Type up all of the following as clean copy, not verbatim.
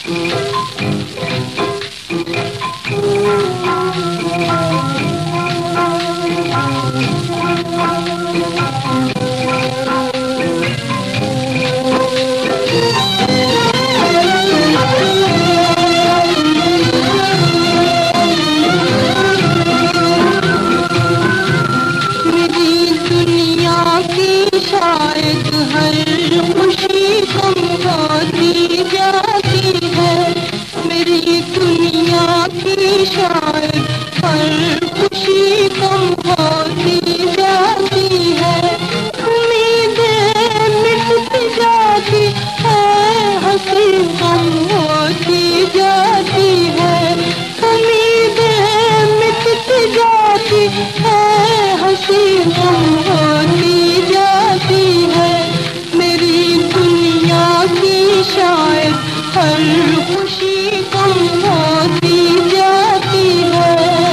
शायद हर खुशी कम होती जाती है, मेरी दुनिया की शायद हर खुशी कम होती जाती है। उम्मीदें मिटती जाती है, हंसी कम होती जाती है। उम्मीदें मिटती जाती है, हंसी कम होती जाती है। मेरी दुनिया की शायद हर खुशी कम होती जाती है।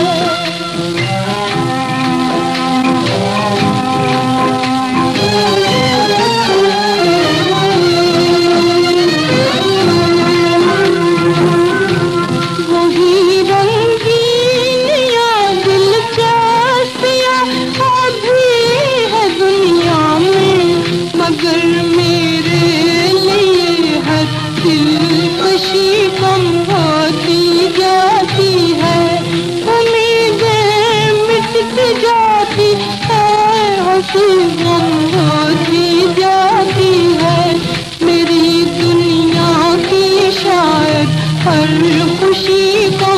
वही रंगीन या दिलचस्पियाँ अभी है दुनिया में, मगर मेरे लिए हर दिलकशी कम होती जाती है। उम्मीदें मिटती जाती है, हंसी कम होती जाती है। मेरी दुनिया की शायद हर खुशी